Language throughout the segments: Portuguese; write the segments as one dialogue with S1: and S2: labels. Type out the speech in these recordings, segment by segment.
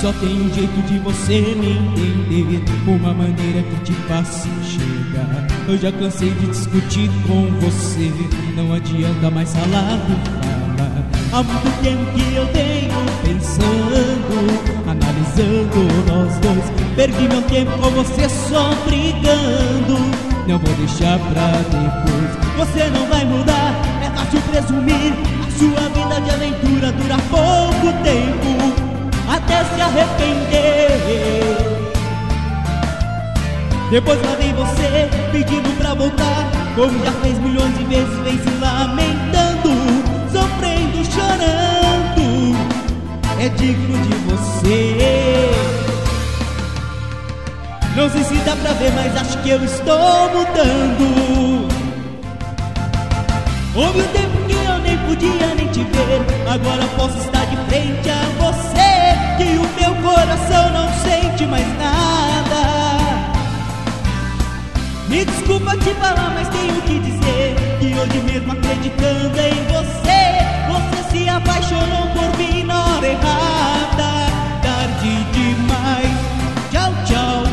S1: Só tem um jeito de você me entender, uma maneira que te faça chegar. Eu já cansei de discutir com você, não adianta mais falar por falar. Há muito tempo que eu venho pensando, analisando nós dois. Perdi meu tempo com você só brigando, não vou deixar pra depois. Você não vai mudar, é fácil presumir. A sua vida de aventura dura pouco tempo, até se arrepender. Depois lá vem você pedindo pra voltar, como já fez milhões de vezes, vem se lamentando, sofrendo, chorando. É digno de você. Não sei se dá pra ver, mas acho que eu estou mudando. Houve um tempo que eu nem podia nem te ver, agora posso estar de frente a você, que o meu coração não sente mais nada. Me desculpa te falar, mas tenho que dizer que hoje mesmo acreditando em você, você se apaixonou por mim na hora errada. Tarde demais, tchau, tchau,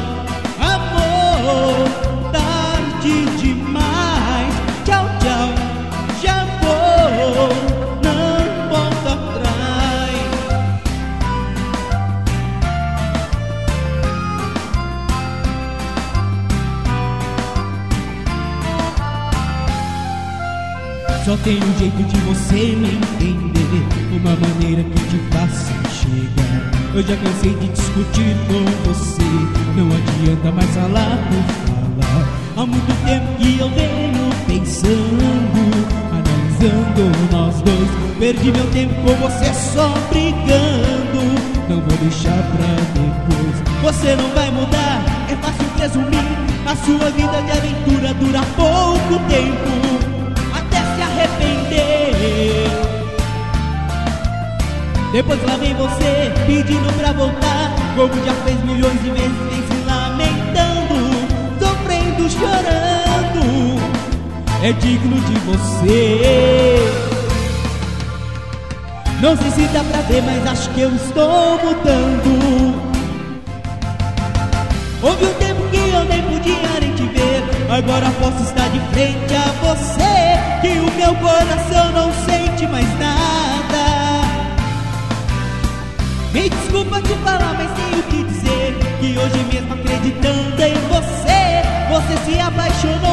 S1: amor. Tarde demais, tchau, tchau, já vou, não volta atrás. Só tem um jeito de você me entender, uma maneira que te faça chegar. Eu já cansei de discutir com você, não adianta mais falar por falar. Há muito tempo que eu venho pensando, analisando nós dois. Perdi meu tempo com você só brigando, não vou deixar pra depois. Você não vai mudar, é fácil presumir. A sua vida de aventura dura pouco tempo, arrepender. Depois lá vem você pedindo pra voltar, como já fez milhões de vezes, vem se lamentando, sofrendo, chorando. É digno de você. Não sei se dá pra ver, mas acho que eu estou mudando. Houve um tempo que eu nem podia nem te ver, agora posso estar de frente a você, que o meu coração não sente mais nada. Me desculpa te falar, mas tenho que dizer que hoje mesmo acreditando em você, você se apaixonou